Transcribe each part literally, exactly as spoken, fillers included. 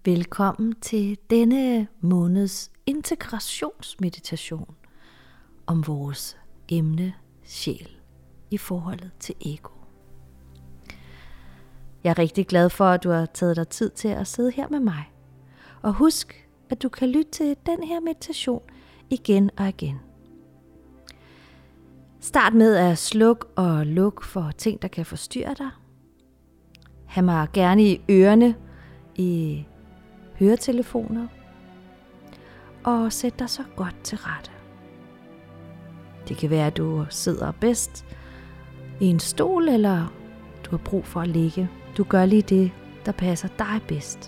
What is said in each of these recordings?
Velkommen til denne måneds integrationsmeditation om vores emne sjæl i forholdet til ego. Jeg er rigtig glad for, at du har taget dig tid til at sidde her med mig. Og husk, at du kan lytte til den her meditation igen og igen. Start med at slukke og lukke for ting, der kan forstyrre dig. Ha' mig gerne i ørerne i høretelefoner, og sæt dig så godt til rette. Det kan være, at du sidder bedst i en stol, eller du har brug for at ligge. Du gør lige det, der passer dig bedst.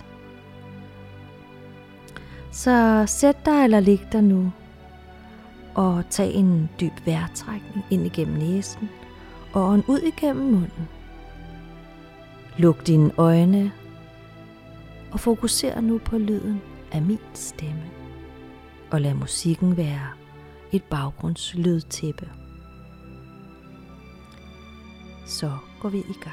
Så sæt dig eller lig dig nu, og tag en dyb vejrtrækning ind igennem næsen, og en ud igennem munden. Luk dine øjne, og fokuser nu på lyden af min stemme, og lad musikken være et baggrundslydtæppe. Så går vi i gang.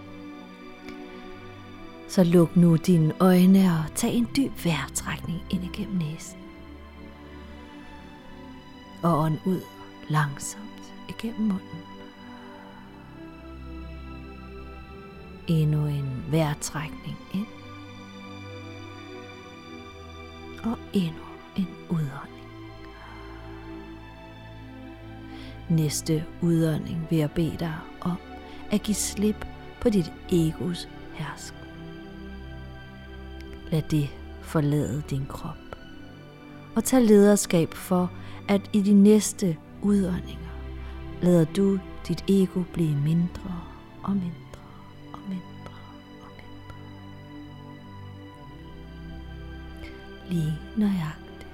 Så luk nu dine øjne og tag en dyb vejrtrækning ind igennem næsen. Og ånd ud langsomt igennem munden. Endnu en vejrtrækning ind. Og endnu en udånding. Næste udånding vil jeg bede dig om at give slip på dit egos hersken. Lad det forlade din krop. Og tag lederskab for, at i de næste udåndinger lader du dit ego blive mindre og mindre og mindre og mindre. Lige nøjagtigt.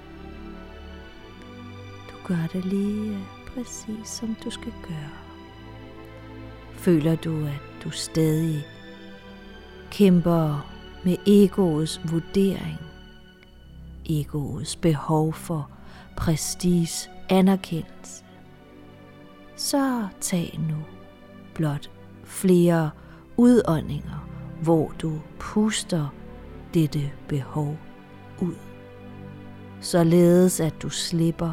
Du gør det lige præcis som du skal gøre. Føler du, at du stadig kæmper med egoets vurdering, egoets behov for prestige, anerkendelse, så tag nu blot flere udåndinger, hvor du puster dette behov ud, således at du slipper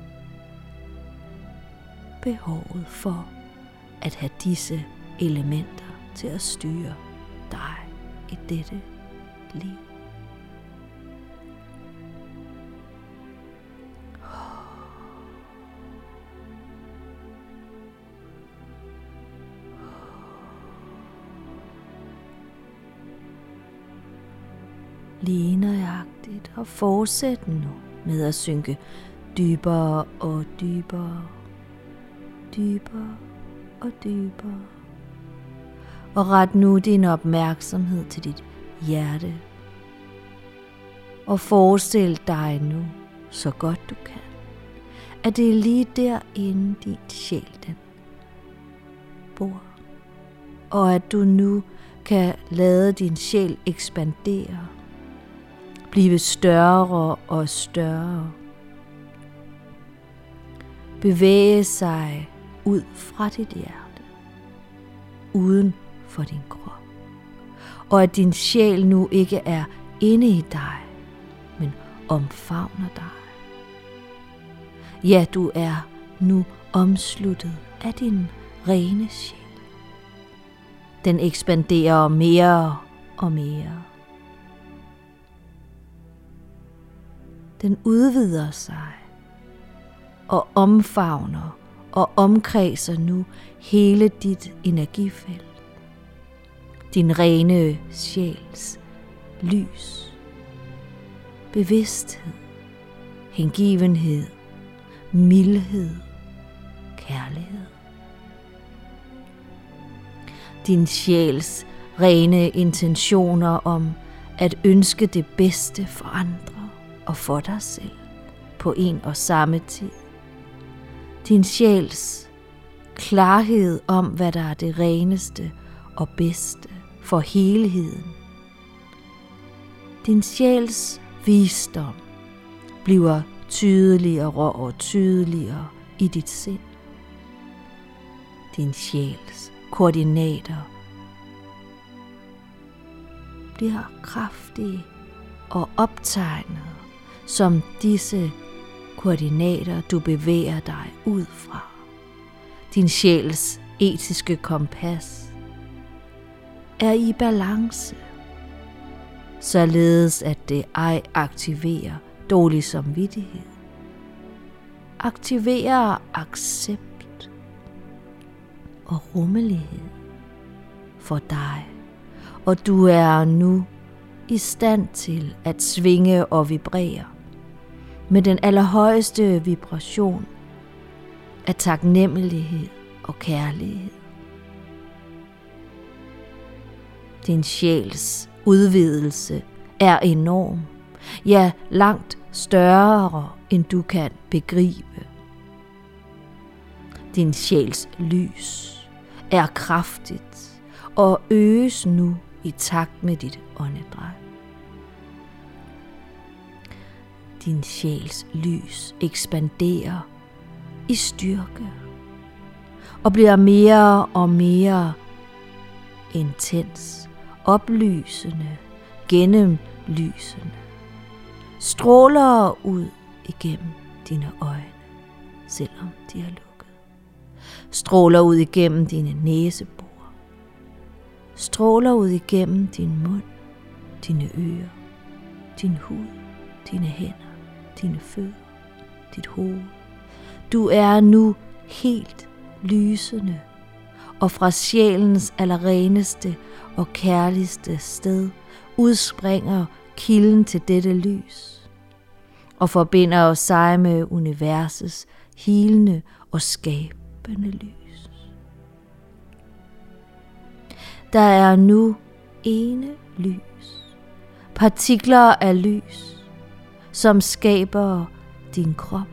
behovet for at have disse elementer til at styre dig i dette liv. Lige nøjagtigt, og fortsæt nu med at synke dybere og dybere, dybere og dybere. Og ret nu din opmærksomhed til dit hjerte. Og forestil dig nu, så godt du kan, at det er lige derinde din sjæl den bor. Og at du nu kan lade din sjæl ekspandere, blive større og større, bevæge sig ud fra dit hjerte, uden for din krop, og at din sjæl nu ikke er inde i dig, men omfavner dig. Ja, du er nu omsluttet af din rene sjæl. Den ekspanderer mere og mere. Den udvider sig og omfavner og omkredser nu hele dit energifelt. Din rene sjæls lys, bevidsthed, hengivenhed, mildhed, kærlighed. Din sjæls rene intentioner om at ønske det bedste for andre og for dig selv på en og samme tid. Din sjæls klarhed om, hvad der er det reneste og bedste for helheden. Din sjæls visdom bliver tydeligere og tydeligere i dit sind. Din sjæls koordinater bliver kraftige og optegnet som disse koordinater, du bevæger dig ud fra. Din sjæls etiske kompas er i balance, således at det ej aktiverer dårlig samvittighed. Aktiverer accept og rummelighed for dig, og du er nu i stand til at svinge og vibrere med den allerhøjeste vibration af taknemmelighed og kærlighed. Din sjæls udvidelse er enorm, ja langt større end du kan begribe. Din sjæls lys er kraftigt og øges nu i takt med dit åndedræt. Din sjæls lys ekspanderer i styrke og bliver mere og mere intens, oplysende, gennemlysende, stråler ud igennem dine øjne, selvom de er lukket, stråler ud igennem dine næsebor, stråler ud igennem din mund, dine ører, din hud, dine hænder, dine fødder, dit hoved. Du er nu helt lysende, og fra sjælens allerreneste og kærligste sted udspringer kilden til dette lys og forbinder sig med universets helende og skabende lys. Der er nu ene lys, partikler af lys, som skaber din krop.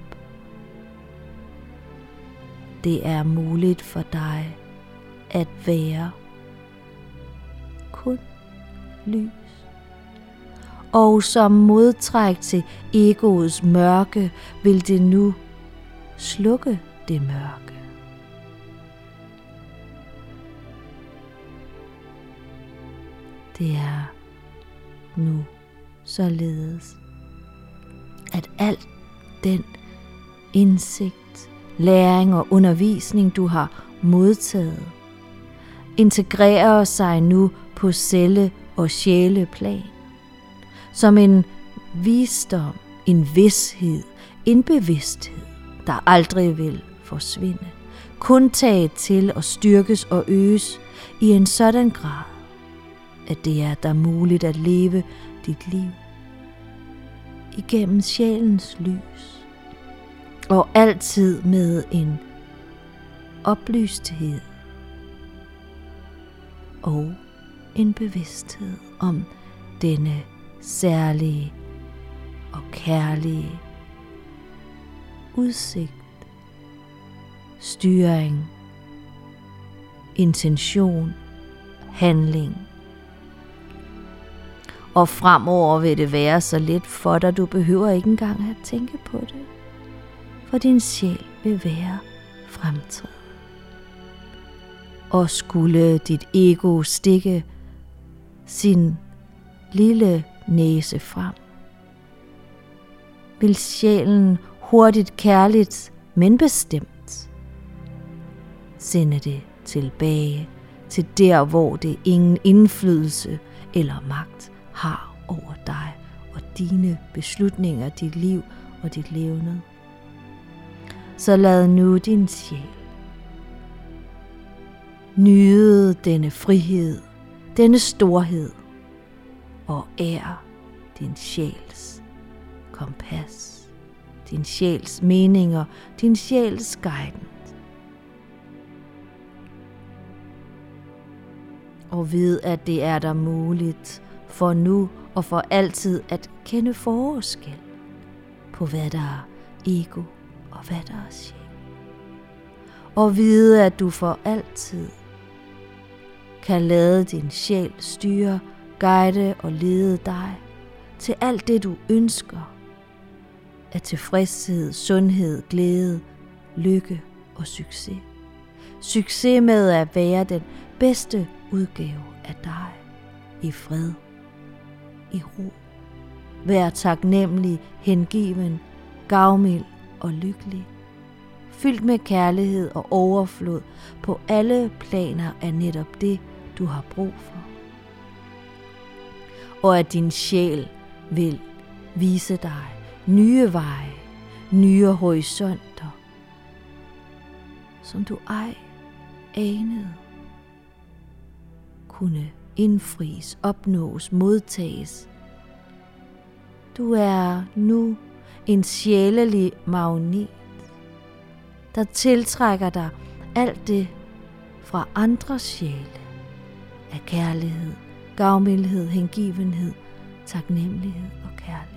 Det er muligt for dig at være kun lys. Og som modtræk til egoets mørke vil det nu slukke det mørke. Det er nu således, at al den indsigt, læring og undervisning, du har modtaget, integrerer sig nu på celle- og sjæleplan, som en visdom, en vidshed, en bevidsthed, der aldrig vil forsvinde, kun tage til og styrkes og øges i en sådan grad, at det er der muligt at leve dit liv igennem sjælens lys, og altid med en oplysthed og en bevidsthed om denne særlige og kærlige udsigt, styring, intention, handling. Og fremover vil det være så let for dig, du behøver ikke engang at tænke på det, for din sjæl vil være fremtrædet. Og skulle dit ego stikke sin lille næse frem, vil sjælen hurtigt, kærligt, men bestemt sende det tilbage til der, hvor det ingen indflydelse eller magt har over dig og dine beslutninger, dit liv og dit levende. Så lad nu din sjæl nyde denne frihed, denne storhed, og ær din sjæls kompas, din sjæls meninger, din sjæls guidance. Og ved, at det er der muligt for nu og for altid at kende forskel på, hvad der er ego og hvad der er sjæl. Og vide, at du for altid kan lade din sjæl styre, guide og lede dig til alt det, du ønsker af tilfredshed, sundhed, glæde, lykke og succes. Succes med at være den bedste udgave af dig i fred, i ro Vær taknemmelig, hengiven, gavmild og lykkelig. Fyldt med kærlighed og overflod på alle planer er netop det, du har brug for. Og at din sjæl vil vise dig nye veje, nye horisonter, som du ej anede kunne indfries, opnås, modtages. Du er nu en sjælelig magnet, der tiltrækker dig alt det fra andre sjæle af kærlighed, gavmildhed, hengivenhed, taknemmelighed og kærlighed.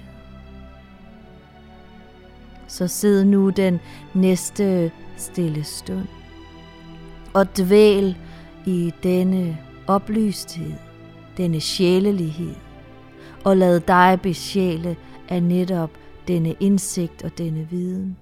Så sid nu den næste stille stund og dvæl i denne oplysthed, denne sjælelighed, og lad dig besjæle af netop denne indsigt og denne viden.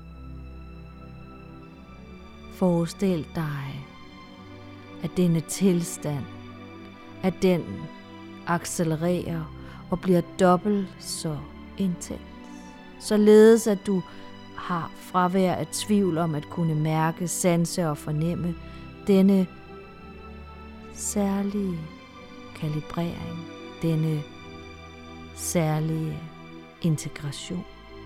Forestil dig, at denne tilstand, at den accelererer og bliver dobbelt så intens, således at du har fravær af tvivl om at kunne mærke, sanse og fornemme denne særlige kalibrering, denne særlige integration.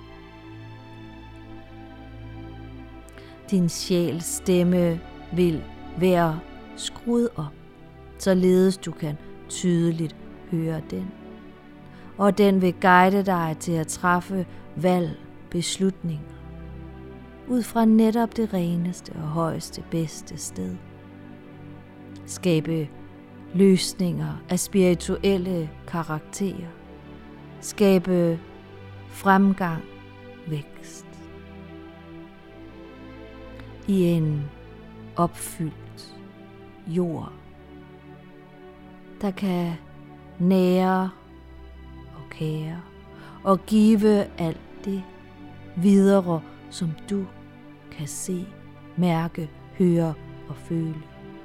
Din sjæls stemme vil være skruet op, således du kan tydeligt høre den. Og den vil guide dig til at træffe valg, beslutninger, ud fra netop det reneste og højeste, bedste sted. Skabe løsninger af spirituelle karakterer. Skabe fremgang, vækst. I en opfyldt jord, der kan nære og kære og give alt det videre, som du kan se, mærke, høre og føle.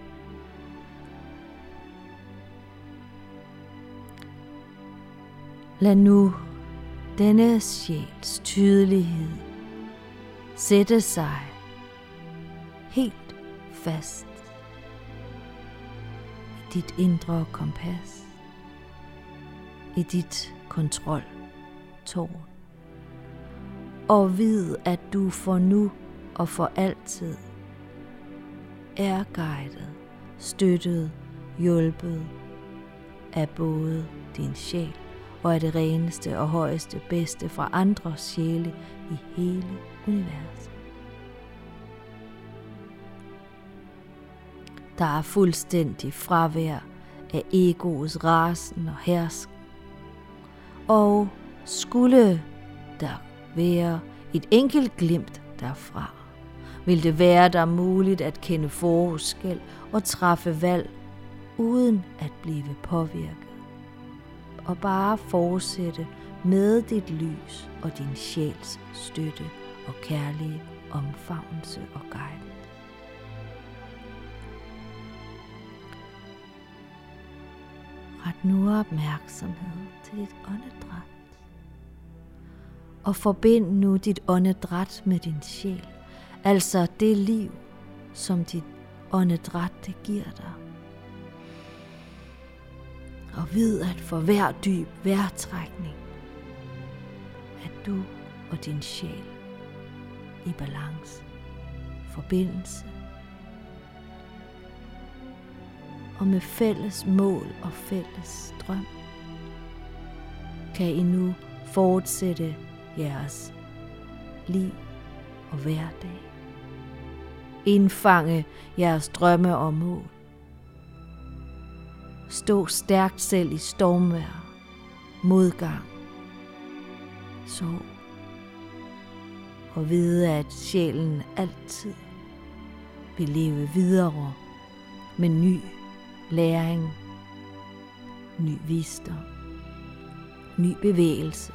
Lad nu denne sjæls tydelighed sætte sig helt fast i dit indre kompas, i dit kontroltårn, og vid, at du for nu og for altid er guidet, støttet, hjulpet af både din sjæl og af det reneste og højeste bedste fra andre sjæle i hele universet. Der er fuldstændig fravær af egoets rasen og hersken. Og skulle der være et enkelt glimt derfra, vil det være der muligt at kende forskel og træffe valg uden at blive påvirket. Og bare fortsætte med dit lys og din sjæls støtte og kærlige omfavnelse og guidance. Ret nu opmærksomhed til dit åndedræt. Og forbind nu dit åndedræt med din sjæl. Altså det liv, som dit åndedræt det giver dig. Og vid, at for hver dyb vejrtrækning, at du og din sjæl i balance, forbindelse, og med fælles mål og fælles drøm, kan I nu fortsætte jeres liv og hverdag. Indfange jeres drømme og mål. Stå stærkt selv i stormvejr, modgang, sorg, og vide, at sjælen altid vil leve videre med ny læring, ny visdom, ny bevægelse.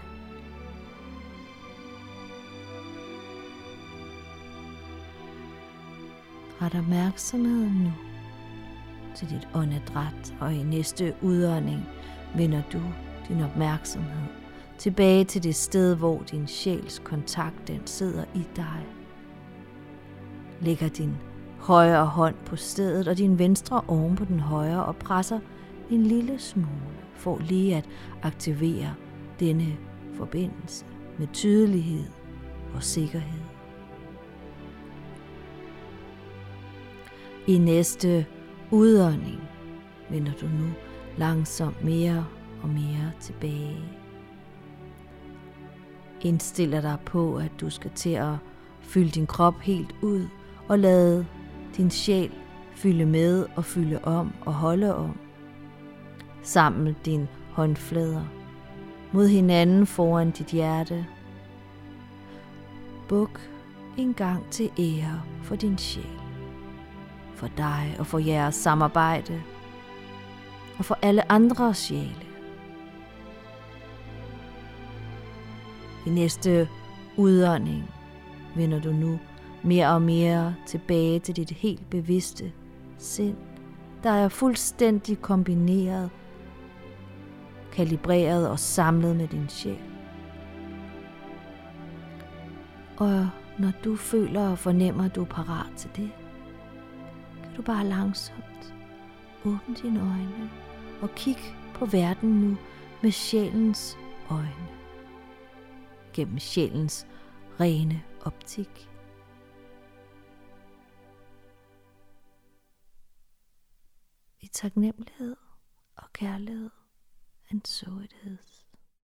Ret opmærksomheden nu til dit åndedræt, og i næste udånding vender du din opmærksomhed tilbage til det sted, hvor din sjæls kontakt den sidder i dig. Lægger din højre hånd på stedet og din venstre oven på den højre og presser en lille smule for lige at aktivere denne forbindelse med tydelighed og sikkerhed. I næste udånding vender du nu langsomt mere og mere tilbage. Indstiller dig på, at du skal til at fylde din krop helt ud og lade din sjæl fylde med og fylde om og holde om. Samle dine håndflader mod hinanden foran dit hjerte. Buk en gang til ære for din sjæl, for dig og for jeres samarbejde, og for alle andre sjæle. I næste udånding vender du nu mere og mere tilbage til dit helt bevidste sind, der er fuldstændig kombineret, kalibreret og samlet med din sjæl. Og når du føler og fornemmer, at du er parat til det, kan du bare langsomt åbne dine øjne og kigge på verden nu med sjælens øjne. Gennem sjælens rene optik. I taknemmelighed og kærlighed. And so it is.